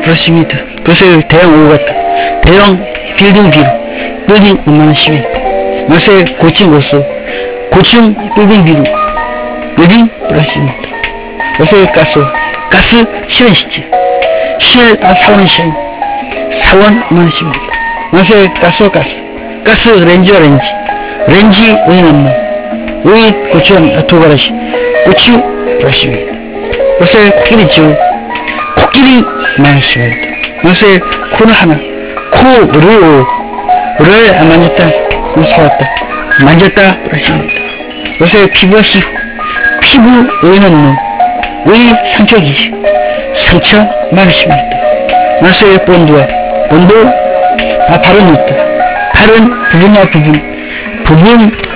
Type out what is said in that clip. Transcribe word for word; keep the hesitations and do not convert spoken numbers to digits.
그렇습니다. 그래서 대형 오후 같다. 대형 빌딩 비루. 빌딩 얼마나 심해. 요새 고층 고수. 고층 빌딩 비루. 빌딩 그렇습니다. 요새 가스. 가스 실현 시지. 실, 아, 사원 실. 사원 얼마나 심합니다. 요새 가스 가스. 가스 렌지와 렌지. 렌지 오인 없는. 오인 고추한 두 가지. 고추 그렇습니다. 요새 코끼리 줄. 코끼리 많습니다. 요새 코는 하나. 코를, 를 안 만졌다. 무서웠다. 만졌다. 그렇습니다. 요새 피부가 희후. 피부 오인 없는. 오인 상처 기지. 상처 많습니다. 요새 본드와 본드, 아, 발은 있다. 발은 부분과 부분. 부분